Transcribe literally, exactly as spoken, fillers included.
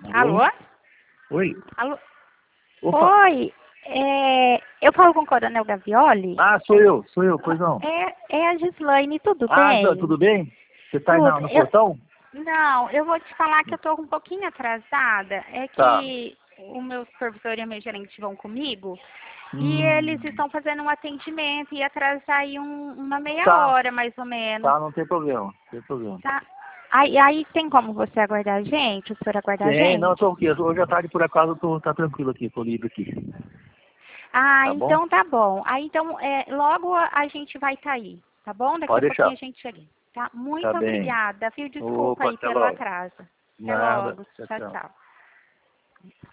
Alô? Alô? Oi. Alô? Opa. Oi, é, eu falo com o Coronel Gavioli? Ah, sou eu, sou eu, pois não. É, é a Gislaine, tudo Ah, bem? tudo bem? Você está aí na- Tudo. no Eu, portão? não, eu vou te falar que eu estou um pouquinho atrasada. É Tá. que o meu supervisor e a minha gerente vão comigo e eles Hum, estão fazendo um atendimento e atrasar aí um- uma meia tá, hora, mais ou menos, tá, não tem problema, não tem problema. tá? Aí, aí tem como você aguardar a gente? O senhor aguardar a Tem, não, eu gente? tô aqui, hoje à tarde por acaso eu tô, tá tranquilo aqui, tô livre aqui. Ah, Tá bom? então tá bom. Aí então, é, logo a a gente vai estar aí, tá bom? Daqui a Pode pouquinho a deixar. gente chega. Tá? Tá Muito bem. obrigada, viu? Desculpa Opa, aí até pelo logo. atraso. Até Nada. logo. Tchau, Tchau, tchau. tchau.